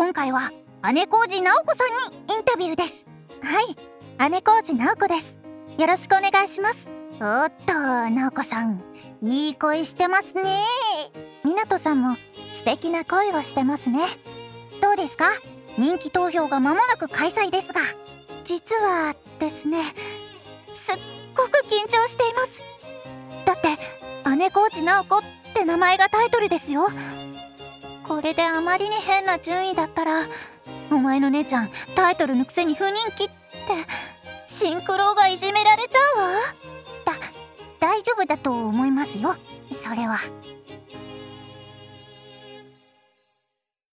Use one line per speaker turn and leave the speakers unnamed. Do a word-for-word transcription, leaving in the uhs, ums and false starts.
今回は姉小路直子さんにインタビューです。
はい、姉小路直子です。よろしくお願いします。
おっと、直子さん、いい声してますね。
湊さんも素敵な声をしてますね。
どうですか？人気投票が間もなく開催ですが。
実はですね、すっごく緊張しています。だって姉小路直子って名前がタイトルですよ。これであまりに変な順位だったら、お前の姉ちゃんタイトルのくせに不人気ってシンクロがいじめられちゃうわ。
だ大丈夫だと思いますよ、それは。